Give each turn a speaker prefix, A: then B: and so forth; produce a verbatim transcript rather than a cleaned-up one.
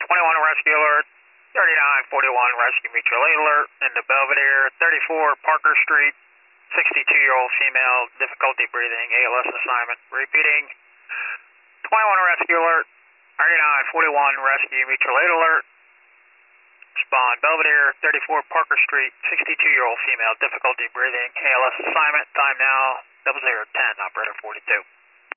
A: twenty-one rescue alert, thirty-nine forty-one rescue mutual aid alert into Belvedere, thirty-four Parker Street, sixty-two-year-old female, difficulty breathing, A L S assignment. Repeating, twenty-one rescue alert, thirty-nine forty-one rescue mutual aid alert. Respond Belvedere, thirty-four Parker Street, sixty-two-year-old female, difficulty breathing, A L S assignment. Time now, double zero ten, operator forty-two.